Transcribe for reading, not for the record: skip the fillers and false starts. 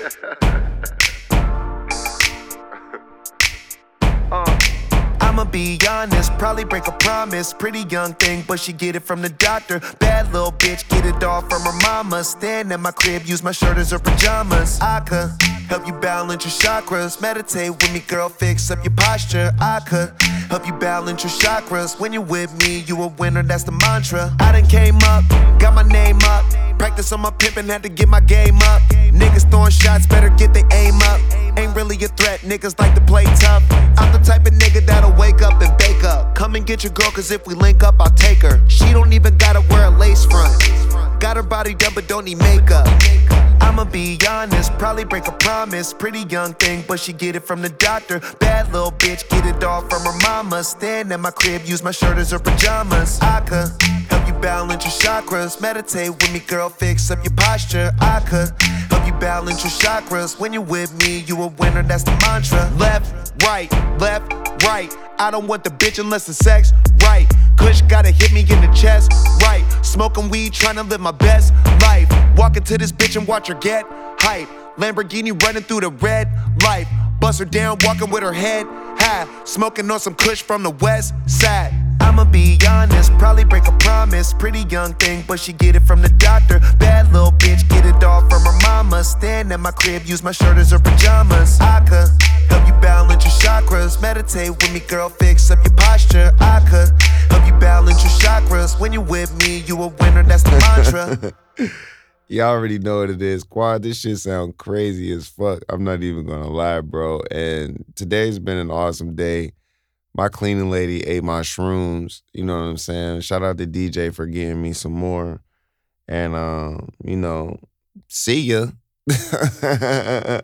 I'ma be honest, probably break a promise. Pretty young thing, but she get it from the doctor. Bad little bitch, get it all from her mama. Stand at my crib, use my shirt as her pajamas. I could help you balance your chakras. Meditate with me, girl, fix up your posture. I could help you balance your chakras. When you're with me, you a winner, that's the mantra. I done came up, got my name up. Practice on my pimpin', had to get my game up. Niggas throwing shots, better get their aim up. Ain't really a threat, niggas like to play tough. I'm the type of nigga that'll wake up and bake up. Come and get your girl, cause if we link up, I'll take her. She don't even gotta wear a lace front. Got her body done, but don't need makeup. I'ma be honest, probably break a promise. Pretty young thing, but she get it from the doctor. Bad little bitch, get it all from her mama. Stand at my crib, use my shirt as her pajamas. I could help you balance your chakras. Meditate with me, girl, fix up your posture. I could help you balance your chakras. When you're with me, you a winner, that's the mantra. Left, right, I don't want the bitch unless the sex right. Kush gotta hit me in the chest, right. Smoking weed, tryna live my best life. Walking to this bitch and watch her get hype. Lamborghini running through the red light. Bust her down, walking with her head high. Smoking on some Kush from the west side. I'ma be honest, probably break a promise. Pretty young thing, but she get it from the doctor. Bad little bitch, get it all from her mama. Stand at my crib, use my shirt as her pajamas. I could help you balance your chakras. Meditate with me, girl, fix up your posture. I could help you balance your chakras. When you're with me, you a winner, that's the mantra. Y'all already know what it is. Quad, this shit sound crazy as fuck. I'm not even gonna lie, bro. And today's been an awesome day. My cleaning lady ate my shrooms, you know what I'm saying? Shout out to DJ for getting me some more. And, see ya.